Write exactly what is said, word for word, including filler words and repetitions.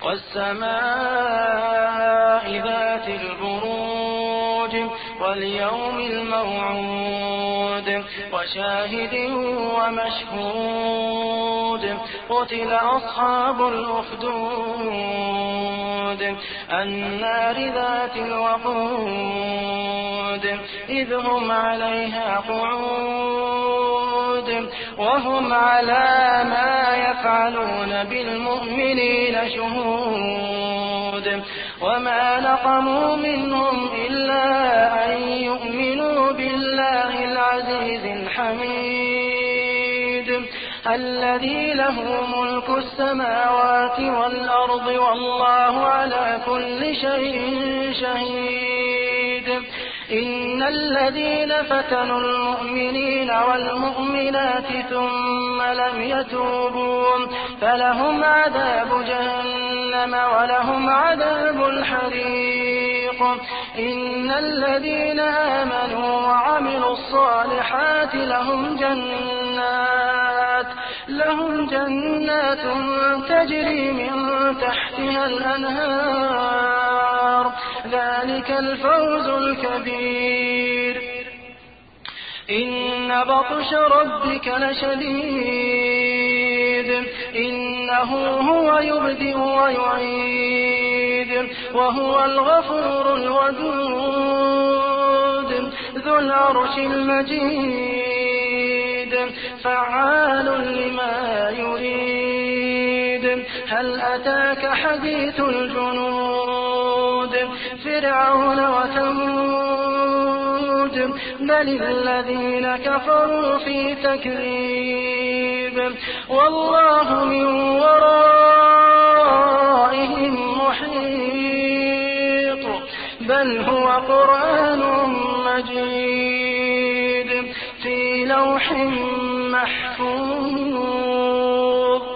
والسماء ذات البروج واليوم الموعود وشاهد ومشهود قتل أصحاب الأخدود النار ذات الوقود إذ هم عليها قعود وهم على ما يفعلون بالمؤمنين شهود وما نقموا منهم إلا أن يؤمنوا بالله العزيز الحميد الذي له ملك السماوات والأرض والله على كل شيء شهيد إن الذين فتنوا المؤمنين والمؤمنات ثم لم يتوبوا فلهم عذاب جهنم ولهم عذاب الحريق إن الذين آمنوا وعملوا الصالحات لهم جنات لهم جنات تجري من تحتها الأنهار ذلك الفوز الكبير إن بطش ربك لشديد إنه هو يبدئ ويعيد وهو الغفور الودود ذو العرش المجيد فعال لما يريد هل أتاك حديث الجنود فرعون وثمود بل الذين كفروا في تكذيب والله من ورائهم محيط بل هو قرآن مجيد في لوح محفوظ.